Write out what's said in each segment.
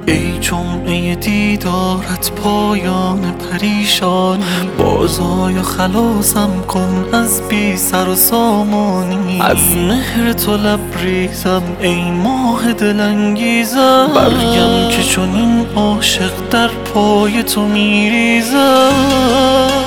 ای جمعه دیدارت پایان پریشانی، بازای خلاصم کن از بی سر و سامانی. از مهر تو لبریزم ای ماه دلانگیزم، برگم که چنین عاشق در پای تو میریزم.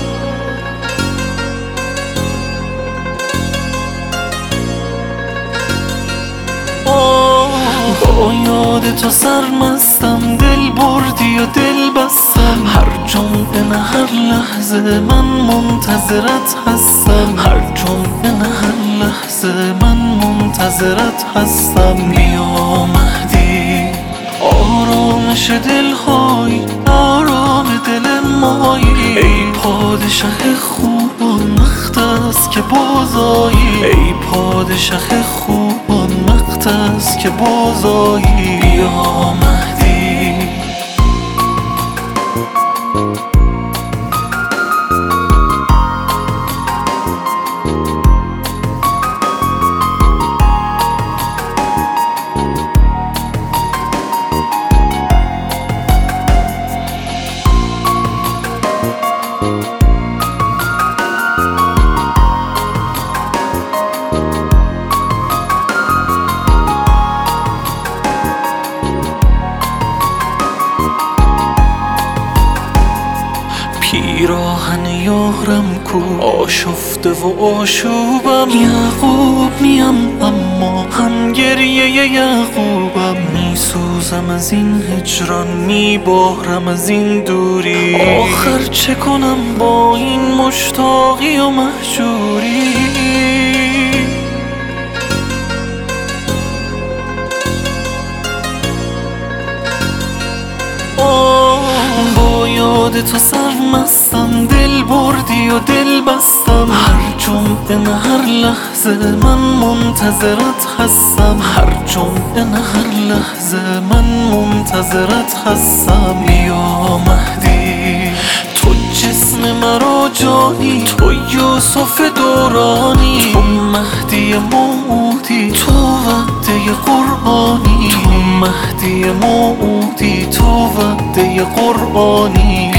با یاد تو سرمستم، دل بردی و دل بستم. هر جمعه نه هر لحظه من منتظرت هستم، هر جمعه نه هر لحظه من منتظرت هستم. بیا مهدی آرامش دلهایی، آرام دل مایی. ای پادشه خوبان وقت است که بازایی، ای پادشه خوبان وقت است که بازایی. بیا مهدی پیراهن یارم کو آشفته و آشوبم. یعقوب میم اما هم گریه یعقوبم. میسوزم از این هجران، میبارم از این دوری. آخر چه کنم با این مشتاقی و مهجوری؟ با یاد تو سرمستم، دل بردی و دل بستم. هر جمعه نه هر لحظه من منتظرت هستم، هر جمعه نه هر لحظه من منتظرت هستم. بیا مهدی تو جسم مرا جانی، تو یوسف دورانی، تو مهدی موعودی، تو وعده قرآنی، تو مهدی موعودی، تو وعده قرآنی.